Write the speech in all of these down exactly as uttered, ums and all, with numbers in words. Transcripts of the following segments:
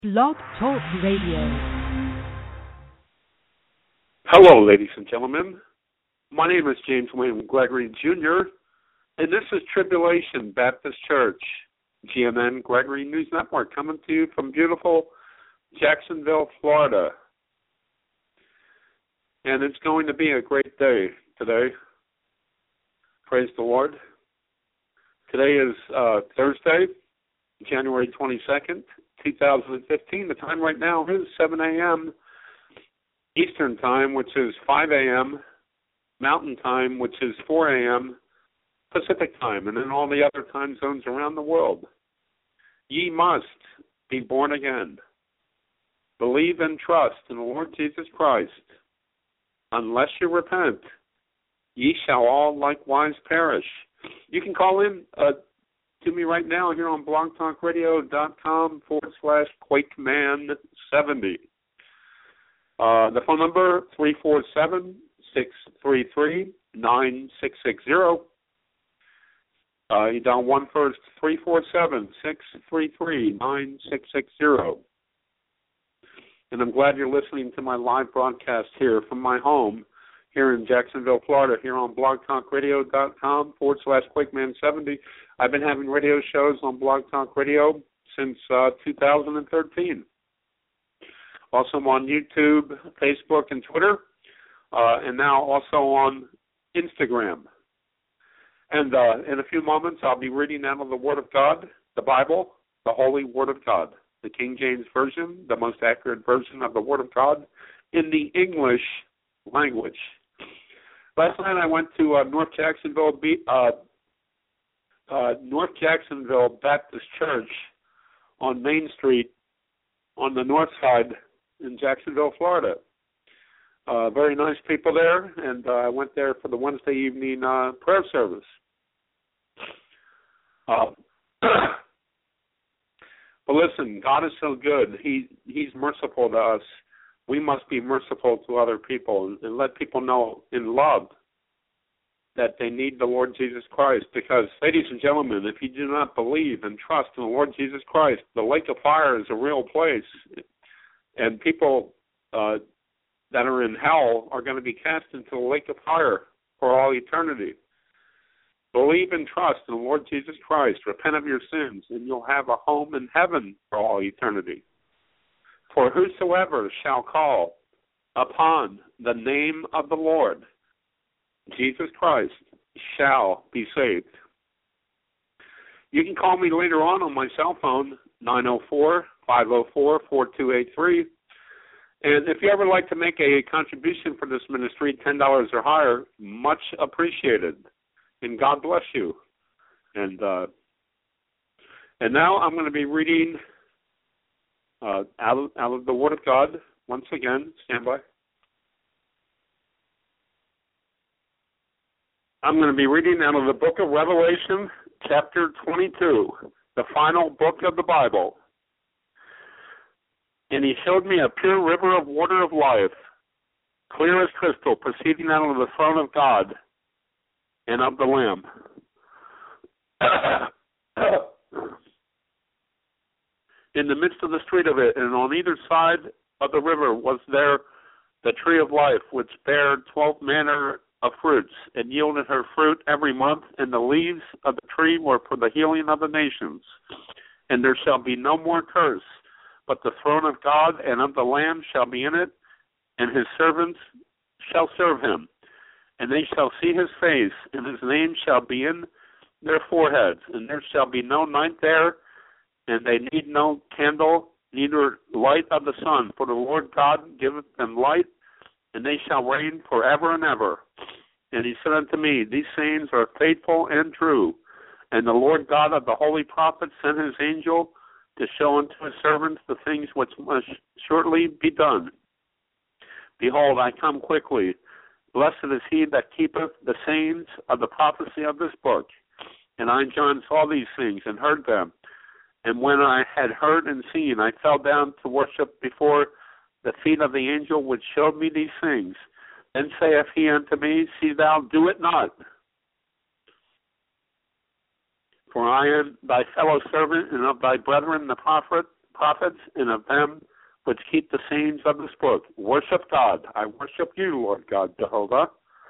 Blog Talk Radio. Hello, ladies and gentlemen. My name is James William Gregory, Junior, and this is Tribulation Baptist Church, G N N Gregory News Network, coming to you from beautiful Jacksonville, Florida. And it's going to be a great day today. Praise the Lord. Today is uh, Thursday, January twenty-second, two thousand fifteen. The time right now is seven a.m. Eastern Time, which is five a.m. Mountain Time, which is four a.m. Pacific Time, and in all the other time zones around the world. Ye must be born again. Believe and trust in the Lord Jesus Christ. Unless you repent, ye shall all likewise perish. You can call in uh, to me right now here on blogtalkradio.com forward slash QuakeMan70. Uh, the phone number, three four seven, six three three, nine six six zero. Uh, you dial one first, three four seven, six three three, nine six six zero. And I'm glad you're listening to my live broadcast here from my home here in Jacksonville, Florida, here on blogtalkradio.com forward slash QuakeMan70. I've been having radio shows on Blog Talk Radio since uh, two thousand thirteen. Also on YouTube, Facebook, and Twitter, uh, and now also on Instagram. And uh, in a few moments, I'll be reading out of the Word of God, the Bible, the Holy Word of God, the King James Version, the most accurate version of the Word of God in the English language. Last night I went to uh, North Jacksonville, uh, uh, North Jacksonville Baptist Church on Main Street on the north side in Jacksonville, Florida. Uh, very nice people there, and uh, I went there for the Wednesday evening uh, prayer service. Uh, but listen, God is so good. He He's merciful to us. We must be merciful to other people and, and let people know in love that they need the Lord Jesus Christ. Because, ladies and gentlemen, if you do not believe and trust in the Lord Jesus Christ, the lake of fire is a real place. And people uh, that are in hell are going to be cast into the lake of fire for all eternity. Believe and trust in the Lord Jesus Christ. Repent of your sins, and you'll have a home in heaven for all eternity. For whosoever shall call upon the name of the Lord Jesus Christ shall be saved. You can call me later on on my cell phone, nine oh four, five oh four, four two eight three. And if you ever like to make a contribution for this ministry, ten dollars or higher, much appreciated. And God bless you. And uh, and now I'm going to be reading uh, out, of, out of the Word of God. Once again, stand by. I'm going to be reading out of the book of Revelation, chapter twenty-two, the final book of the Bible. And he showed me a pure river of water of life, clear as crystal, proceeding out of the throne of God and of the Lamb. In the midst of the street of it, and on either side of the river was there the tree of life, which bare twelve manner of fruits, and yielded her fruit every month, and the leaves of the tree were for the healing of the nations. And there shall be no more curse, but the throne of God and of the Lamb shall be in it, and his servants shall serve him. And they shall see his face, and his name shall be in their foreheads. And there shall be no night there, and they need no candle, neither light of the sun. For the Lord God giveth them light, and they shall reign forever and ever. And he said unto me, these sayings are faithful and true. And the Lord God of the holy prophets sent his angel to show unto his servants the things which must shortly be done. Behold, I come quickly. Blessed is he that keepeth the sayings of the prophecy of this book. And I, John, saw these things and heard them. And when I had heard and seen, I fell down to worship before the feet of the angel which showed me these things. Then saith he unto me, see thou do it not. For I am thy fellow servant and of thy brethren the prophet, prophets, and of them which keep the sayings of this book. Worship God. I worship you, Lord God, Jehovah.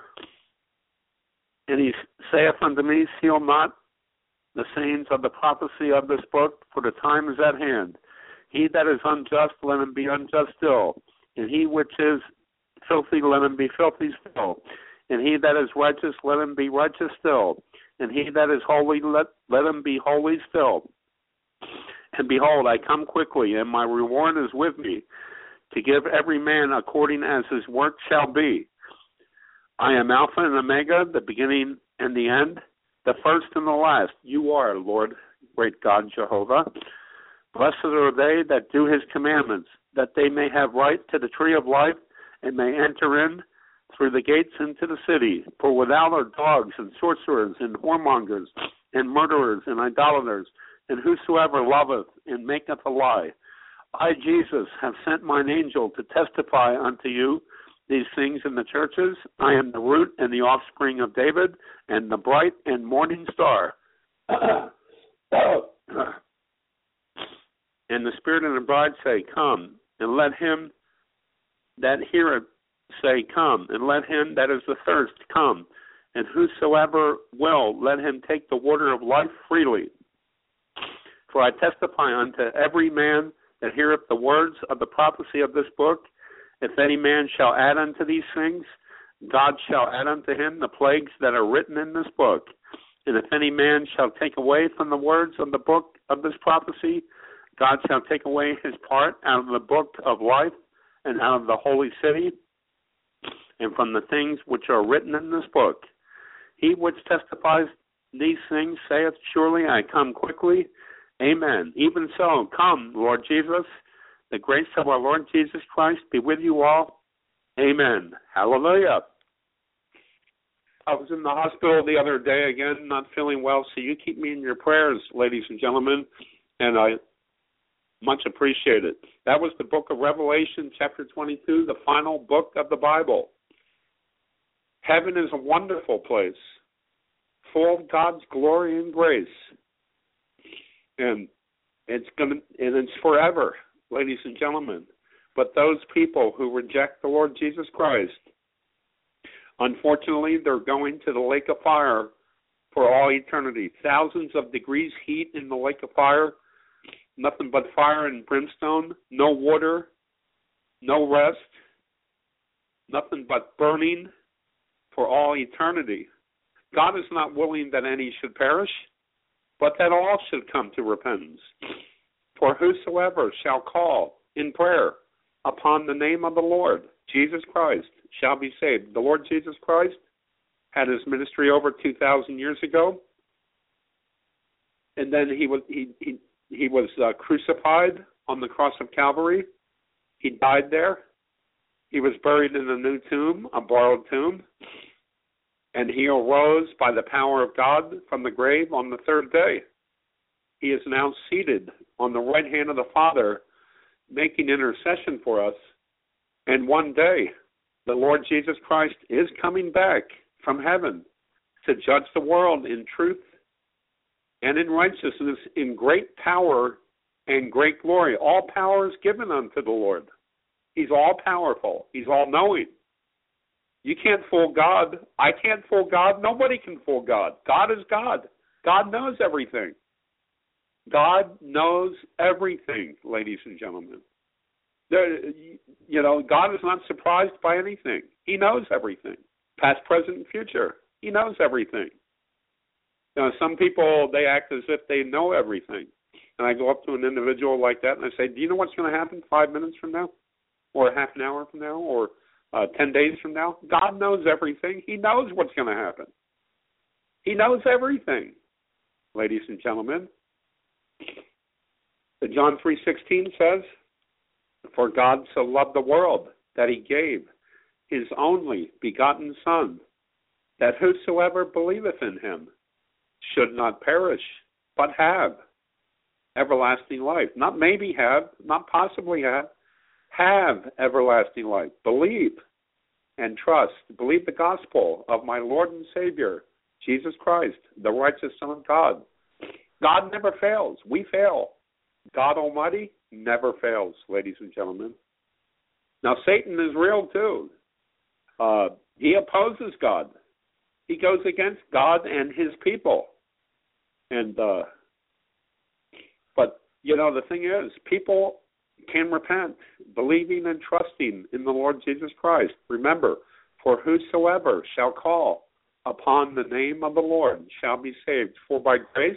And he saith unto me, seal not the sayings of the prophecy of this book, for the time is at hand. He that is unjust, let him be unjust still. And he which is filthy, let him be filthy still. And he that is righteous, let him be righteous still. And he that is holy, let, let him be holy still. And behold, I come quickly, and my reward is with me, to give every man according as his work shall be. I am Alpha and Omega, the beginning and the end, the first and the last. You are, Lord, great God Jehovah. Blessed are they that do his commandments, that they may have right to the tree of life, and may enter in through the gates into the city. For without are dogs, and sorcerers, and whoremongers, and murderers, and idolaters, and whosoever loveth and maketh a lie. I, Jesus, have sent mine angel to testify unto you these things in the churches. I am the root and the offspring of David, and the bright and morning star. And the Spirit and the bride say, come, and let him that heareth say, come, and let him that is athirst come, and whosoever will, let him take the water of life freely. For I testify unto every man that heareth the words of the prophecy of this book, if any man shall add unto these things, God shall add unto him the plagues that are written in this book. And if any man shall take away from the words of the book of this prophecy, God shall take away his part out of the book of life and out of the holy city, and from the things which are written in this book. He which testifies these things saith, surely I come quickly. Amen. Even so, come, Lord Jesus. The grace of our Lord Jesus Christ be with you all. Amen. Hallelujah. I was in the hospital the other day again, not feeling well, so you keep me in your prayers, ladies and gentlemen, and I much appreciate it. That was the book of Revelation, chapter twenty-two, the final book of the Bible. Heaven is a wonderful place, full of God's glory and grace, and it's gonna, and it's forever, ladies and gentlemen. But those people who reject the Lord Jesus Christ, unfortunately, they're going to the lake of fire for all eternity. Thousands of degrees heat in the lake of fire, nothing but fire and brimstone, no water, no rest, nothing but burning for all eternity. God is not willing that any should perish, but that all should come to repentance. For whosoever shall call in prayer upon the name of the Lord Jesus Christ shall be saved. The Lord Jesus Christ had his ministry over two thousand years ago, and then he was he he, he was uh, crucified on the cross of Calvary. He died there. He was buried in a new tomb, a borrowed tomb, and he arose by the power of God from the grave on the third day. He is now seated on the right hand of the Father, making intercession for us. And one day, the Lord Jesus Christ is coming back from heaven to judge the world in truth and in righteousness, in great power and great glory. All power is given unto the Lord. He's all powerful. He's all knowing. You can't fool God. I can't fool God. Nobody can fool God. God is God. God knows everything. God knows everything, ladies and gentlemen. There, you know, God is not surprised by anything. He knows everything, past, present, and future. He knows everything. You know, some people, they act as if they know everything. And I go up to an individual like that and I say, do you know what's going to happen five minutes from now? Or half an hour from now? Or uh, ten days from now? God knows everything. He knows what's going to happen. He knows everything, ladies and gentlemen. John three sixteen says, for God so loved the world that he gave his only begotten Son, that whosoever believeth in him should not perish, but have everlasting life. Not maybe have, not possibly have, have everlasting life. Believe and trust. Believe the gospel of my Lord and Savior, Jesus Christ, the righteous Son of God. God never fails. We fail. God Almighty never fails, ladies and gentlemen. Now, Satan is real, too. Uh, he opposes God. He goes against God and his people. And, uh, but, you know, the thing is, people can repent, believing and trusting in the Lord Jesus Christ. Remember, for whosoever shall call upon the name of the Lord shall be saved. For by grace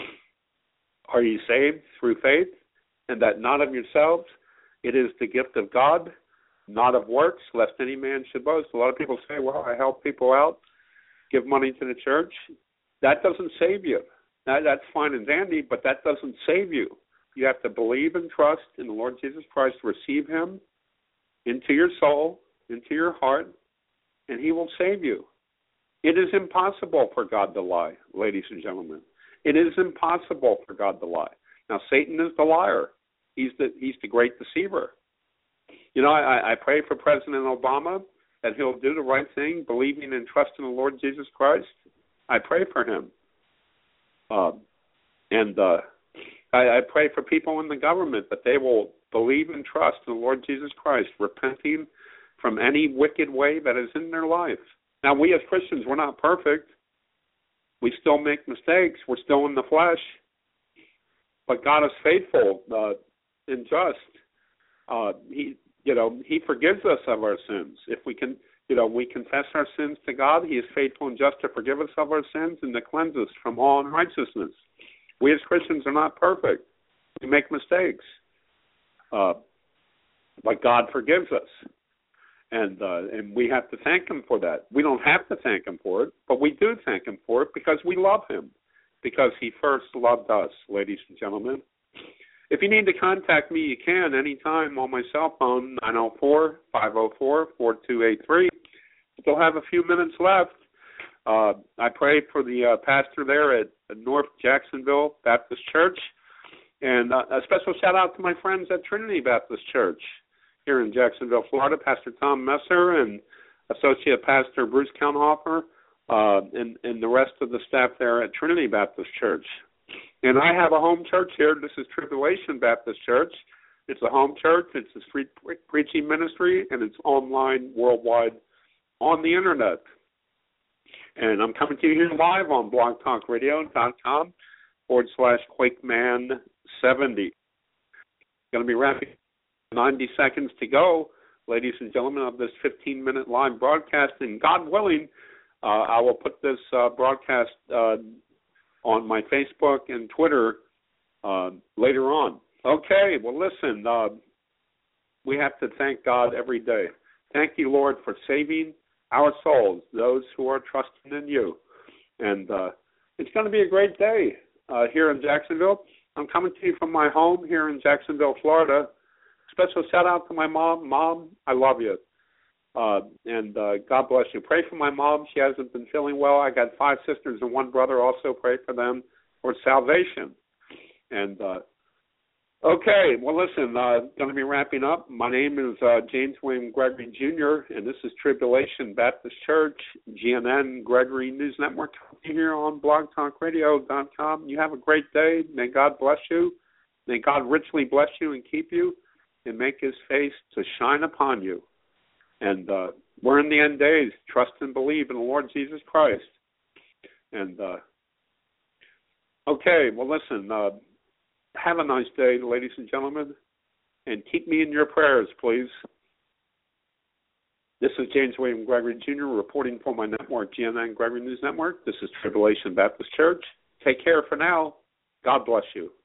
are ye saved through faith, and that not of yourselves. It is the gift of God, not of works, lest any man should boast. A lot of people say, well, I help people out, give money to the church. That doesn't save you. That, that's fine and dandy, but that doesn't save you. You have to believe and trust in the Lord Jesus Christ, receive him into your soul, into your heart, and he will save you. It is impossible for God to lie, ladies and gentlemen. It is impossible for God to lie. Now, Satan is the liar. He's the he's the great deceiver. You know, I, I pray for President Obama that he'll do the right thing, believing and trusting the Lord Jesus Christ. I pray for him. Uh, and uh, I, I pray for people in the government that they will believe and trust in the Lord Jesus Christ, repenting from any wicked way that is in their life. Now, we as Christians, we're not perfect. We still make mistakes. We're still in the flesh. But God is faithful uh, and just. Uh, he, you know, He forgives us of our sins. If we can, you know, we confess our sins to God, He is faithful and just to forgive us of our sins and to cleanse us from all unrighteousness. We as Christians are not perfect. We make mistakes. Uh, but God forgives us. And uh, and we have to thank him for that. We don't have to thank him for it, but we do thank him for it because we love him, because he first loved us, ladies and gentlemen. If you need to contact me, you can anytime on my cell phone, nine oh four, five oh four, four two eight three. Still have a few minutes left. Uh, I pray for the uh, pastor there at North Jacksonville Baptist Church. And uh, a special shout-out to my friends at Trinity Baptist Church here in Jacksonville, Florida, Pastor Tom Messer and Associate Pastor Bruce Kaunhofer, uh, and, and the rest of the staff there at Trinity Baptist Church. And I have a home church here. This is Tribulation Baptist Church. It's a home church. It's a street preaching ministry, and it's online worldwide on the Internet. And I'm coming to you here live on blogtalkradio.com forward slash QuakeMan70. Going to be wrapping ninety seconds to go, ladies and gentlemen, of this fifteen-minute live broadcast. And God willing, uh, I will put this uh, broadcast uh, on my Facebook and Twitter uh, later on. Okay, well, listen, uh, we have to thank God every day. Thank you, Lord, for saving our souls, those who are trusting in you. And uh, it's going to be a great day uh, here in Jacksonville. I'm coming to you from my home here in Jacksonville, Florida. Special shout-out to my mom. Mom, I love you. Uh, and uh, God bless you. Pray for my mom. She hasn't been feeling well. I got five sisters and one brother. Also pray for them for salvation. And, uh, okay, well, listen, uh, going to be wrapping up. My name is uh, James William Gregory, Junior, and this is Tribulation Baptist Church, G N N, Gregory News Network, here on blog talk radio dot com. You have a great day. May God bless you. May God richly bless you and keep you, and make his face to shine upon you. And uh, we're in the end days. Trust and believe in the Lord Jesus Christ. And, uh, okay, well, listen, uh, have a nice day, ladies and gentlemen, and keep me in your prayers, please. This is James William Gregory, Junior, reporting for my network, G N N Gregory News Network. This is Tribulation Baptist Church. Take care for now. God bless you.